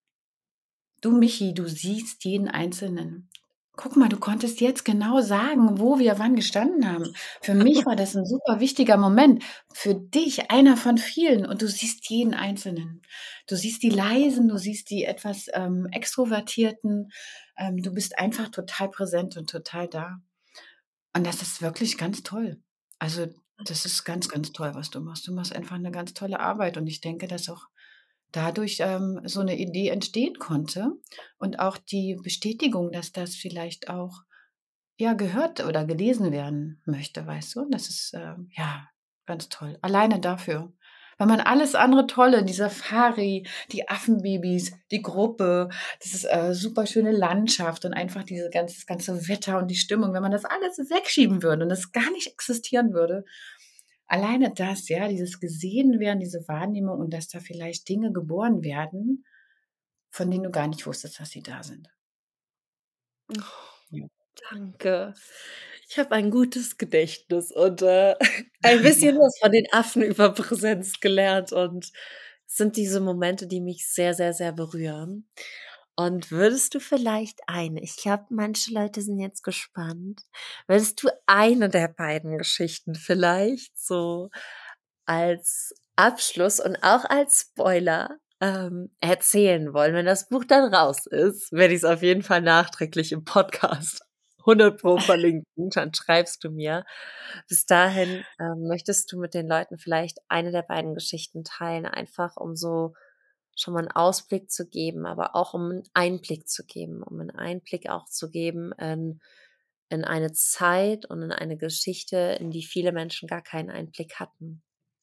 Speaker 2: Du Michi, du siehst jeden Einzelnen. Guck mal, du konntest jetzt genau sagen, wo wir wann gestanden haben. Für mich war das 'n super wichtiger Moment. Für dich einer von vielen und du siehst jeden Einzelnen. Du siehst die Leisen, du siehst die etwas, Extrovertierten. Du bist einfach total präsent und total da. Und das ist wirklich ganz toll. Also, das ist ganz, ganz toll, was du machst. Du machst einfach 'ne ganz tolle Arbeit und ich denke, dass auch dadurch, so 'ne Idee entstehen konnte und auch die Bestätigung, dass das vielleicht auch, ja, gehört oder gelesen werden möchte, weißt du? Das ist, ja, ganz toll. Alleine dafür. Wenn man alles andere Tolle, die Safari, die Affenbabys, die Gruppe, dieses, superschöne Landschaft und einfach das ganze Wetter und die Stimmung, wenn man das alles wegschieben würde und das gar nicht existieren würde, alleine das, ja, dieses gesehen werden, diese Wahrnehmung und dass da vielleicht Dinge geboren werden, von denen du gar nicht wusstest, dass sie da sind.
Speaker 1: Oh,
Speaker 2: Ja.
Speaker 1: danke. Ich habe ein gutes Gedächtnis und, ein bisschen was von den Affen über Präsenz gelernt und es sind diese Momente, die mich sehr, sehr, sehr berühren. Und würdest du vielleicht ich glaube, manche Leute sind jetzt gespannt. Würdest du eine der beiden Geschichten vielleicht so als Abschluss und auch als Spoiler, erzählen wollen? Wenn das Buch dann raus ist, werde ich's auf jeden Fall nachträglich im Podcast 100 Pro verlinken, dann schreibst du mir. Bis dahin, möchtest du mit den Leuten vielleicht eine der beiden Geschichten teilen, einfach um so schon mal 'n Ausblick zu geben, aber auch um 'n Einblick zu geben, um 'n Einblick auch zu geben in eine Zeit und in eine Geschichte, in die viele Menschen gar keinen Einblick hatten.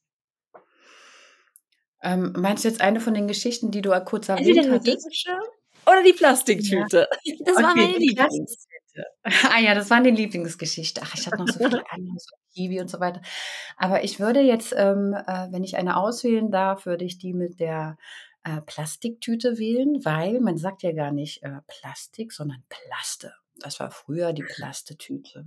Speaker 2: Meinst du jetzt eine von den Geschichten, die du kurz
Speaker 1: Entweder
Speaker 2: erwähnt
Speaker 1: den
Speaker 2: hattest?
Speaker 1: Regenschirm oder die
Speaker 2: Ja.
Speaker 1: Plastiktüte. Das war
Speaker 2: Okay,
Speaker 1: meine
Speaker 2: die
Speaker 1: Lieblings.
Speaker 2: Plastiktüte. Ah ja, das waren die Lieblingsgeschichte. Ach, ich hatte noch so viele andere, so Kiwi und so weiter. Aber ich würde jetzt, wenn ich eine auswählen darf, würde ich die mit der, Plastiktüte wählen, weil man sagt ja gar nicht, Plastik, sondern Plaste. Das war früher die Plastetüte.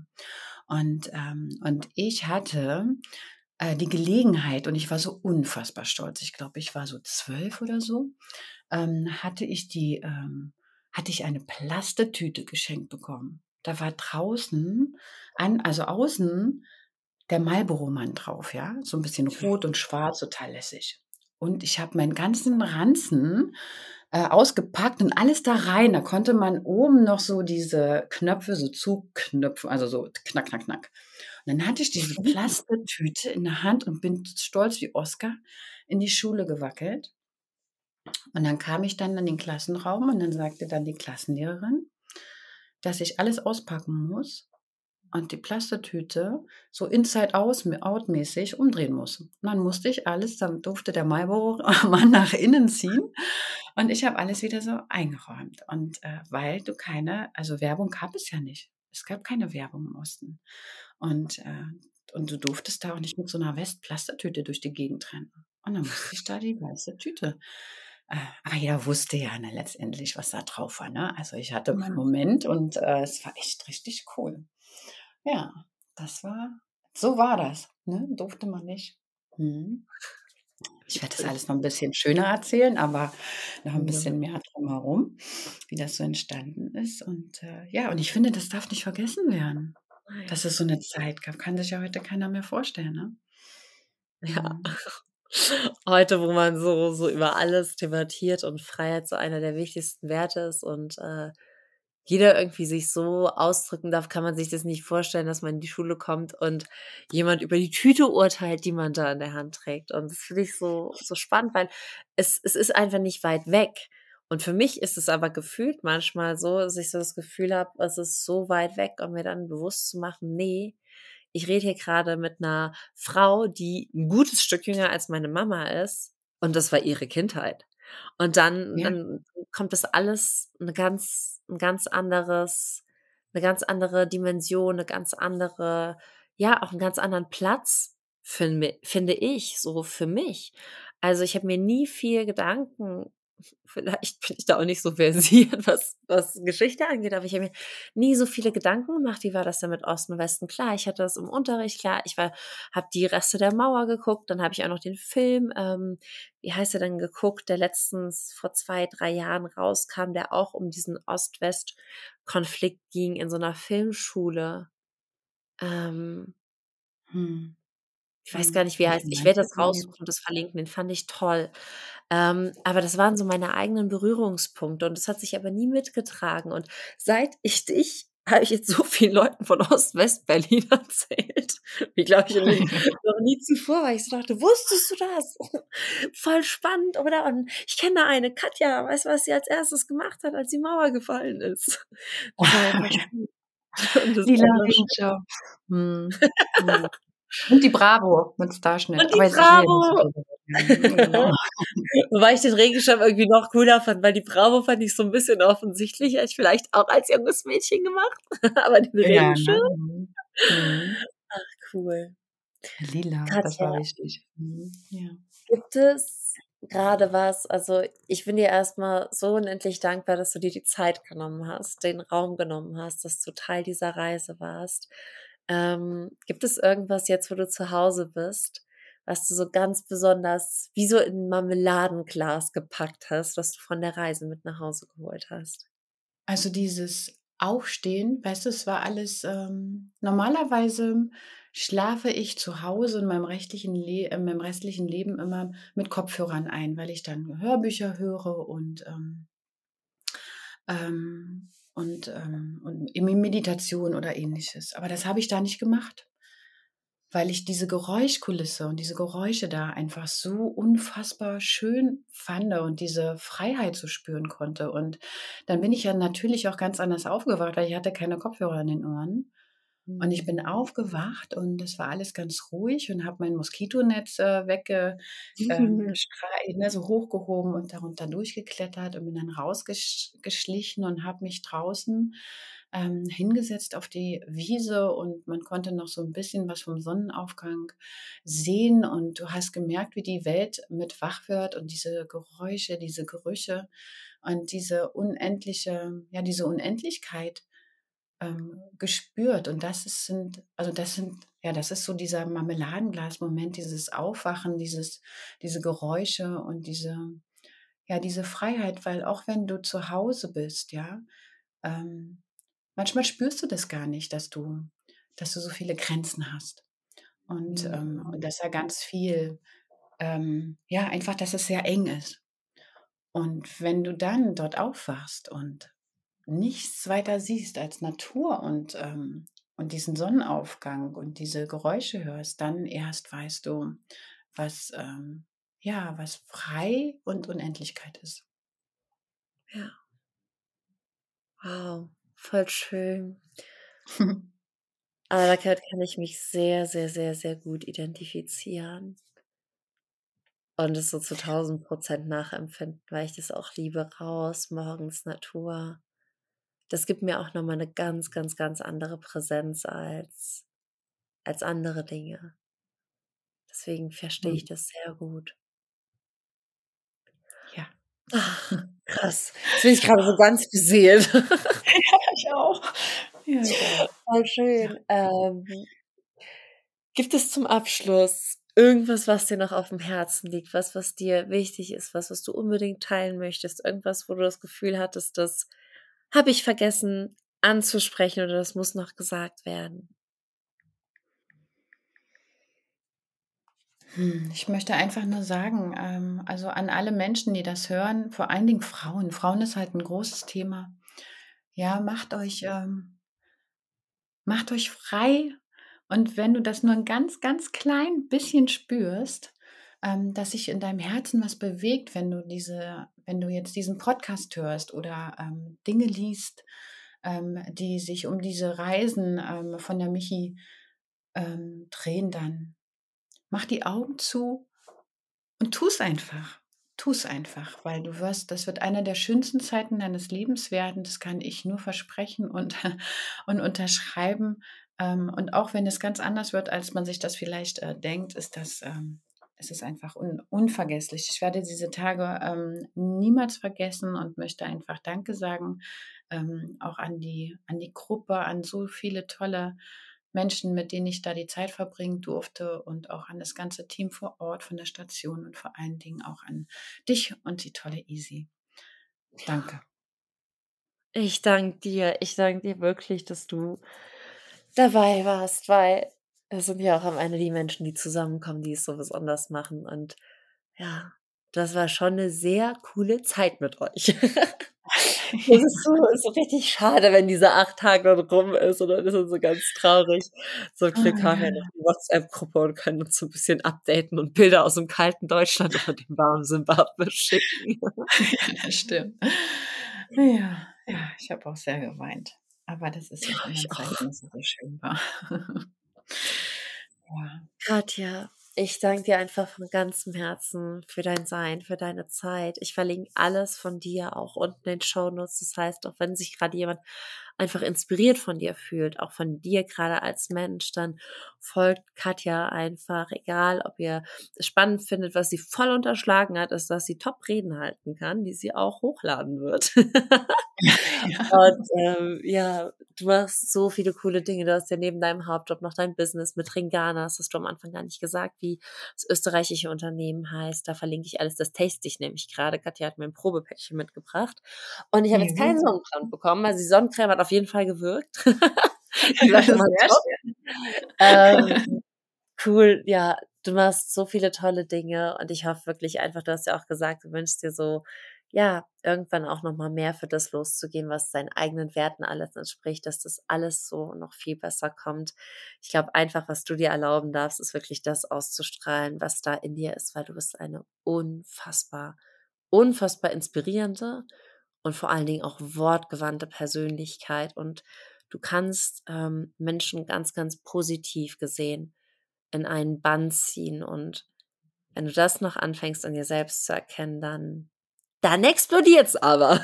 Speaker 2: Und ich hatte, die Gelegenheit und ich war so unfassbar stolz. Ich glaube, ich war so 12 oder so, hatte ich hatte ich eine Plastetüte geschenkt bekommen. Da war draußen also außen der Marlboro-Mann drauf, ja, so ein bisschen rot und schwarz, total lässig. Und ich habe meinen ganzen Ranzen, ausgepackt und alles da rein. Da konnte man oben noch so diese Knöpfe so zuknöpfen, also so knack, knack, knack. Und dann hatte ich diese Plastetüte in der Hand und bin stolz wie Oscar in die Schule gewackelt. Und dann kam ich dann in den Klassenraum und dann sagte dann die Klassenlehrerin, dass ich alles auspacken muss und die Plastiktüte so Inside-Out-mäßig umdrehen muss. Und dann musste ich alles, dann durfte der Marlboro-Mann nach innen ziehen und ich habe alles wieder so eingeräumt. Und weil du also Werbung gab es ja nicht. Es gab keine Werbung im Osten. Und, äh, und du durftest da auch nicht mit so einer Westplastiktüte durch die Gegend rennen. Und dann musste ich da die weiße Tüte. Aber jeder wusste ja, ne, letztendlich, was da drauf war, ne? Also ich hatte meinen Moment und es war echt richtig cool. Ja, das war so war das, ne? Durfte man nicht. Mhm. Ich werde das alles noch ein bisschen schöner erzählen, aber noch ein
Speaker 1: Ja.
Speaker 2: bisschen mehr drumherum, wie das so entstanden ist und, ja, und ich finde, das darf nicht vergessen werden,
Speaker 1: Nein.
Speaker 2: dass es so eine Zeit gab. Kann sich ja heute keiner mehr vorstellen, ne?
Speaker 1: Ja.
Speaker 2: Mhm.
Speaker 1: Heute, wo man so über alles debattiert und Freiheit so einer der wichtigsten Werte ist und, jeder irgendwie sich so ausdrücken darf, kann man sich das nicht vorstellen, dass man in die Schule kommt und jemand über die Tüte urteilt, die man da in der Hand trägt. Und das finde ich so spannend, weil es ist einfach nicht weit weg. Und für mich ist es aber gefühlt manchmal so, dass ich so das Gefühl habe, es ist so weit weg, um mir dann bewusst zu machen, nee, ich rede hier gerade mit einer Frau, die ein gutes Stück jünger als meine Mama ist und das war ihre Kindheit. Und dann
Speaker 2: Ja.
Speaker 1: dann kommt das alles 'ne ganz andere Dimension, 'ne ganz andere ja, auch 'n ganz anderen Platz finde ich, so für mich. Also, ich habe mir nie viel Gedanken vielleicht bin ich da auch nicht so versiert, was Geschichte angeht, aber ich habe mir nie so viele Gedanken gemacht, wie war das denn mit Osten und Westen? Klar, ich hatte das im Unterricht, klar, ich habe die Reste der Mauer geguckt, dann habe ich auch noch den Film, wie heißt der denn, geguckt, der letztens vor 2 3 Jahren rauskam, der auch um diesen Ost-West-Konflikt ging in so 'ner Filmschule. Ähm,
Speaker 2: Mhm.
Speaker 1: Ich weiß gar
Speaker 2: Mhm.
Speaker 1: nicht, wie er heißt.
Speaker 2: Welchen
Speaker 1: Ich
Speaker 2: meinst
Speaker 1: werde
Speaker 2: du
Speaker 1: das
Speaker 2: denn
Speaker 1: raussuchen und das verlinken, den fand ich toll. Aber das waren so meine eigenen Berührungspunkte und das hat sich aber nie mitgetragen. Und seit ich dich habe ich jetzt so vielen Leuten von Ost-West-Berlin erzählt, wie, glaube ich, noch nie zuvor, weil ich so dachte: „Wusstest du das? Voll spannend, oder? Und ich kenne da eine, Katja, weißt du, was sie als Erstes gemacht hat, als die Mauer gefallen ist?“ Das war einfach spannend und das
Speaker 2: Lila
Speaker 1: war so
Speaker 2: Regenschirm. Mhm. Mhm. Und die Bravo mit Starschnitt.
Speaker 1: und die
Speaker 2: Aber jetzt ich will ja nicht so
Speaker 1: Bravo.
Speaker 2: viel darüber sagen. Genau.
Speaker 1: Wobei ich den Regenschirm irgendwie noch cooler fand, weil die Bravo fand ich so 'n bisschen offensichtlicher. Ich vielleicht auch als junges Mädchen gemacht, aber den
Speaker 2: Ja, ne?
Speaker 1: Regenschirm?
Speaker 2: Mhm. Mhm.
Speaker 1: Ach, cool.
Speaker 2: Lila, das
Speaker 1: Katja,
Speaker 2: war wichtig. Mhm. Ja.
Speaker 1: gibt es grade was also, ich bin dir erst mal so unendlich dankbar, dass du dir die Zeit genommen hast, den Raum genommen hast, dass du Teil dieser Reise warst. Gibt es irgendwas jetzt, wo du zu Hause bist, was du so ganz besonders wie so in 'n Marmeladenglas gepackt hast, was du von der Reise mit nach Hause geholt hast?
Speaker 2: Also, dieses Aufstehen, weißt du, es war alles normalerweise schlafe ich zu Hause in meinem restlichen Leben immer mit Kopfhörern ein, weil ich dann Hörbücher höre und Meditation oder Ähnliches. Aber das habe ich da nicht gemacht, weil ich diese Geräuschkulisse und diese Geräusche da einfach so unfassbar schön fand und diese Freiheit so spüren konnte. Und dann bin ich ja natürlich auch ganz anders aufgewacht, weil ich hatte keine Kopfhörer in den Ohren. Und ich bin
Speaker 1: Mhm.
Speaker 2: aufgewacht und es war alles ganz ruhig und habe mein Moskitonetz ne, so hochgehoben und darunter durchgeklettert und bin dann geschlichen und habe mich draußen hingesetzt auf die Wiese und man konnte noch so ein bisschen was vom Sonnenaufgang sehen und du hast gemerkt, wie die Welt mit wach wird und diese Geräusche, diese Gerüche und diese Unendlichkeit gespürt. Und das ist so dieser Marmeladenglas-Moment, dieses Aufwachen, diese Geräusche und diese Freiheit, weil auch wenn du zu Hause bist, ja, ähm, manchmal spürst du das gar nicht, dass du so viele Grenzen hast. Und
Speaker 1: Mhm.
Speaker 2: dass da ganz viel, ja, einfach, dass es sehr eng ist. Und wenn du dann dort aufwachst und nichts weiter siehst als Natur und diesen Sonnenaufgang und diese Geräusche hörst, dann erst weißt du, was, ja, was frei und Unendlichkeit ist.
Speaker 1: Ja, wow, voll schön. Aber da kann ich mich sehr, sehr, sehr, sehr gut identifizieren und es so zu 1.000% nachempfinden, weil ich das auch liebe, raus, morgens Natur. Das gibt mir auch noch mal 'ne ganz, ganz, ganz andere Präsenz als andere Dinge. Deswegen verstehe ich das sehr gut.
Speaker 2: Ja.
Speaker 1: Ach, krass. Jetzt bin ich grade so ganz beseelt.
Speaker 2: Ich auch. Ja, ich auch.
Speaker 1: Voll
Speaker 2: Ja.
Speaker 1: schön. Gibt es zum Abschluss irgendwas, was dir noch aufm Herzen liegt, was dir wichtig ist, was du unbedingt teilen möchtest? Irgendwas, wo du das Gefühl hattest, das habe ich vergessen anzusprechen oder das muss noch gesagt werden?
Speaker 2: Ich möchte einfach nur sagen, also an alle Menschen, die das hören, vor allen Dingen Frauen. Frauen ist halt ein großes Thema. Ja, macht euch frei, und wenn du das nur ein ganz, ganz klein bisschen spürst, dass sich in deinem Herzen was bewegt, wenn du jetzt diesen Podcast hörst oder, Dinge liest, die sich um diese Reisen, von der Michi, drehen, dann mach die Augen zu und tu's einfach. Tu's einfach, weil das wird eine der schönsten Zeiten deines Lebens werden. Das kann ich nur versprechen und und unterschreiben. Und auch wenn es ganz anders wird, als man sich das vielleicht, denkt, ist es einfach unvergesslich. Ich werde diese Tage, niemals vergessen und möchte einfach Danke sagen, auch an die Gruppe, an so viele tolle Menschen, mit denen ich da die Zeit verbringen durfte, und auch an das ganze Team vor Ort von der Station und vor allen Dingen auch an dich und die tolle Easy. Danke.
Speaker 1: Ich danke dir. Ich danke dir wirklich, dass du dabei warst, weil es sind ja auch am Ende die Menschen, die zusammenkommen, die es so besonders machen. Und ja, das war schon eine sehr coole Zeit mit euch. Das ist so richtig schade, wenn diese 8 Tage dann rum ist und dann ist man so ganz traurig. Zum
Speaker 2: Ah,
Speaker 1: Glück haben wir noch
Speaker 2: ja,
Speaker 1: die WhatsApp-Gruppe und können uns so 'n bisschen updaten und Bilder aus dem kalten Deutschland oder dem warmen Simbabwe schicken.
Speaker 2: ja, das stimmt. Ja, ja, ich habe auch sehr geweint. Aber das ist
Speaker 1: Ja,
Speaker 2: in anderen
Speaker 1: ich auch.
Speaker 2: Zeiten, dass es so schön war. Ja.
Speaker 1: Katja, ich danke dir einfach von ganzem Herzen für dein Sein, für deine Zeit. Ich verlinke alles von dir auch unten in den Shownotes. Das heißt, auch wenn sich gerade jemand einfach inspiriert von dir fühlt, auch von dir gerade als Mensch, dann folgt Katja einfach, egal ob ihr es spannend findet. Was sie voll unterschlagen hat, ist, dass sie Top-Reden halten kann, die sie auch hochladen wird.
Speaker 2: Ja.
Speaker 1: Und, ja, du machst so viele coole Dinge. Du hast ja neben deinem Hauptjob noch dein Business mit Ringana. Das hast du am Anfang gar nicht gesagt, wie das österreichische Unternehmen heißt. Da verlinke ich alles. Das taste ich nämlich gerade. Katja hat mir ein Probepäckchen mitgebracht und ich habe jetzt keinen
Speaker 2: Mhm.
Speaker 1: Sonnenbrand bekommen. Also, die Sonnencreme hat auf jeden Fall gewirkt. Die war schon mal
Speaker 2: Sehr
Speaker 1: top.
Speaker 2: schön.
Speaker 1: Ähm Cool, ja, du machst so viele tolle Dinge und ich hoffe wirklich einfach, du hast ja auch gesagt, du wünschst dir so, ja, irgendwann auch noch mal mehr für das loszugehen, was deinen eigenen Werten alles entspricht, dass das alles so noch viel besser kommt. Ich glaube einfach, was du dir erlauben darfst, ist wirklich das auszustrahlen, was da in dir ist, weil du bist eine unfassbar inspirierende und vor allen Dingen auch wortgewandte Persönlichkeit und du kannst, Menschen ganz positiv gesehen in einen Bann ziehen und wenn du das noch anfängst, an dir selbst zu erkennen, dann explodiert's aber.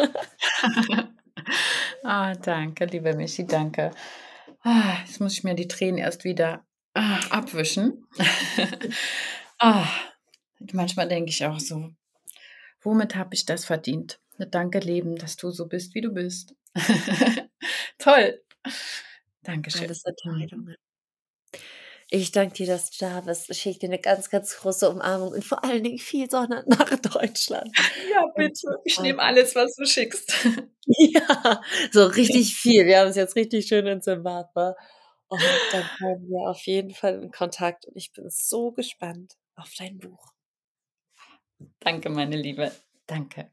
Speaker 2: Ah, danke, liebe Michi, danke. Jetzt muss ich mir die Tränen erst wieder, abwischen. Ah, manchmal denke ich auch so: „Womit habe ich das verdient?“ Danke, Leben, dass du so bist, wie du bist. Toll. Dankeschön.
Speaker 1: Alles
Speaker 2: Mhm.
Speaker 1: Entscheidungen. Ich danke dir, dass du da bist. Ich schicke dir 'ne ganz große Umarmung und vor allen Dingen viel Sonne nach Deutschland.
Speaker 2: Ja,
Speaker 1: Und
Speaker 2: bitte.
Speaker 1: ich
Speaker 2: Ich
Speaker 1: freue
Speaker 2: nehme alles, was du schickst.
Speaker 1: ja, so richtig viel. Wir haben's jetzt richtig schön in Simbabwe und dann bleiben wir auf jeden Fall in Kontakt und ich bin so gespannt auf dein Buch.
Speaker 2: Danke, meine Liebe. Danke.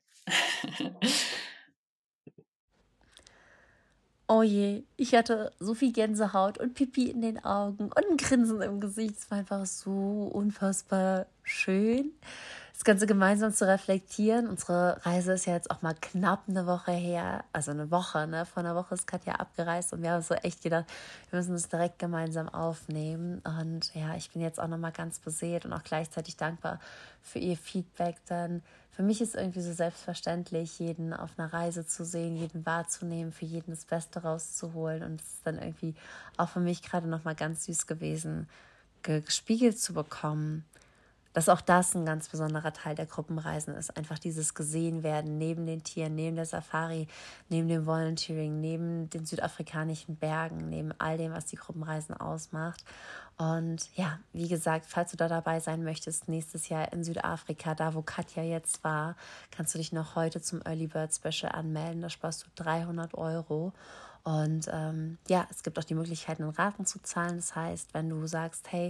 Speaker 1: Oh je, ich hatte so viel Gänsehaut und Pipi in den Augen und ein Grinsen im Gesicht. Es war einfach so unfassbar schön, das Ganze gemeinsam zu reflektieren. Unsere Reise ist ja jetzt auch mal knapp eine Woche her, also eine Woche, ne? Vor einer Woche ist Katja abgereist und wir haben so echt gedacht, wir müssen das direkt gemeinsam aufnehmen. Und ja, ich bin jetzt auch noch mal ganz beseelt und auch gleichzeitig dankbar für ihr Feedback, denn für mich ist irgendwie so selbstverständlich, jeden auf einer Reise zu sehen, jeden wahrzunehmen, für jeden das Beste rauszuholen. Und es ist dann irgendwie auch für mich gerade noch mal ganz süß gewesen, gespiegelt zu bekommen, dass auch das ein ganz besonderer Teil der Gruppenreisen ist. Einfach dieses gesehen werden neben den Tieren, neben der Safari, neben dem Volunteering, neben den südafrikanischen Bergen, neben all dem, was die Gruppenreisen ausmacht. Und ja, wie gesagt, falls du da dabei sein möchtest, nächstes Jahr in Südafrika, da wo Katja jetzt war, kannst du dich noch heute zum Early Bird Special anmelden. Da sparst du 300 €. Und ja, es gibt auch die Möglichkeit, in Raten zu zahlen. Das heißt, wenn du sagst, hey,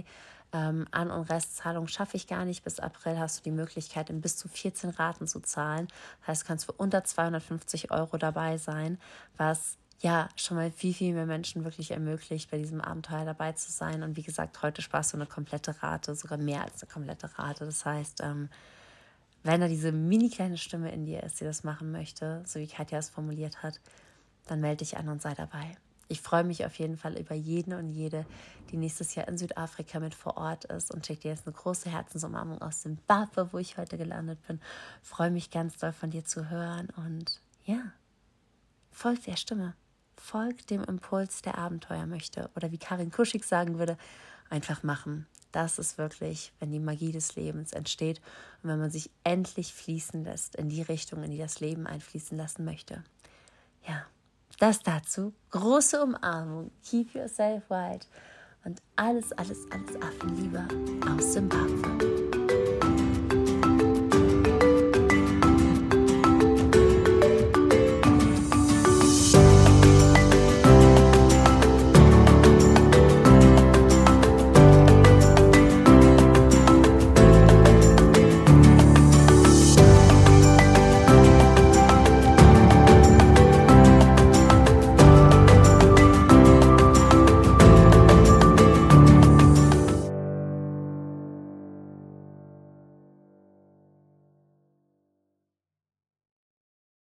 Speaker 1: An- und Restzahlung schaffe ich gar nicht. Bis April hast du die Möglichkeit, in bis zu 14 Raten zu zahlen. Das heißt, du kannst für unter 250 € dabei sein, was ja schon mal viel, viel mehr Menschen wirklich ermöglicht, bei diesem Abenteuer dabei zu sein. Und wie gesagt, heute sparst du eine komplette Rate, sogar mehr als eine komplette Rate. Das heißt, wenn da diese mini kleine Stimme in dir ist, die das machen möchte, so wie Katja es formuliert hat, dann melde dich an und sei dabei. Ich freue mich auf jeden Fall über jeden und jede, die nächstes Jahr in Südafrika mit vor Ort ist, und schicke dir jetzt eine große Herzensumarmung aus Zimbabwe, wo ich heute gelandet bin. Freue mich ganz doll von dir zu hören und ja, folg der Stimme. Folg dem Impuls, der Abenteuer möchte. Oder wie Karin Kuschig sagen würde, einfach machen. Das ist wirklich, wenn die Magie des Lebens entsteht und wenn man sich endlich fließen lässt in die Richtung, in die das Leben einfließen lassen möchte. Ja, das dazu. Große Umarmung. Keep yourself wild. Und alles Affenliebe aus Zimbabwe.